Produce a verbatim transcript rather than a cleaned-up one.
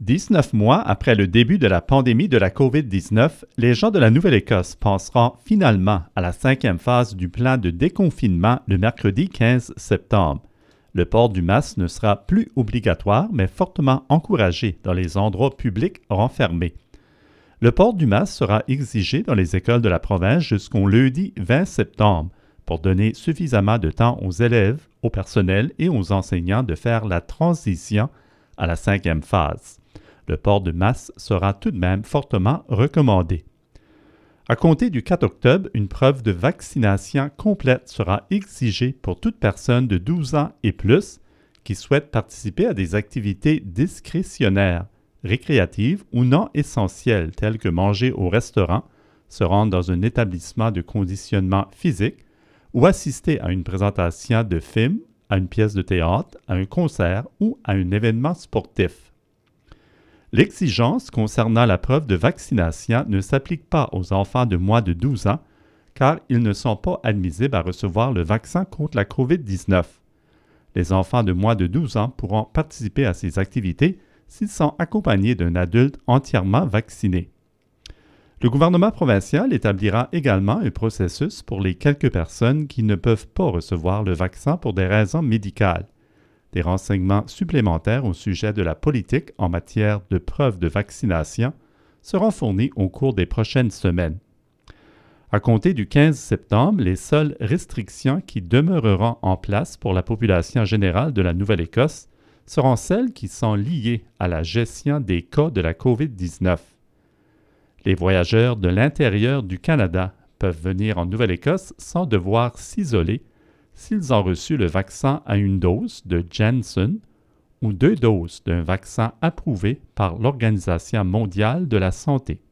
dix-neuf mois après le début de la pandémie de la covid dix-neuf, les gens de la Nouvelle-Écosse passeront finalement à la cinquième phase du plan de déconfinement le mercredi quinze septembre. Le port du masque ne sera plus obligatoire, mais fortement encouragé dans les endroits publics renfermés. Le port du masque sera exigé dans les écoles de la province jusqu'au lundi vingt septembre pour donner suffisamment de temps aux élèves, au personnel et aux enseignants de faire la transition à la cinquième phase. Le port de masque sera tout de même fortement recommandé. À compter du quatre octobre, une preuve de vaccination complète sera exigée pour toute personne de douze ans et plus qui souhaite participer à des activités discrétionnaires, récréatives ou non essentielles telles que manger au restaurant, se rendre dans un établissement de conditionnement physique ou assister à une présentation de film, à une pièce de théâtre, à un concert ou à un événement sportif. L'exigence concernant la preuve de vaccination ne s'applique pas aux enfants de moins de douze ans car ils ne sont pas admissibles à recevoir le vaccin contre la covid dix-neuf. Les enfants de moins de douze ans pourront participer à ces activités s'ils sont accompagnés d'un adulte entièrement vacciné. Le gouvernement provincial établira également un processus pour les quelques personnes qui ne peuvent pas recevoir le vaccin pour des raisons médicales. Des renseignements supplémentaires au sujet de la politique en matière de preuve de vaccination seront fournis au cours des prochaines semaines. À compter du quinze septembre, les seules restrictions qui demeureront en place pour la population générale de la Nouvelle-Écosse seront celles qui sont liées à la gestion des cas de la covid dix-neuf. Les voyageurs de l'intérieur du Canada peuvent venir en Nouvelle-Écosse sans devoir s'isoler s'ils ont reçu le vaccin à une dose de Janssen ou deux doses d'un vaccin approuvé par l'Organisation mondiale de la santé.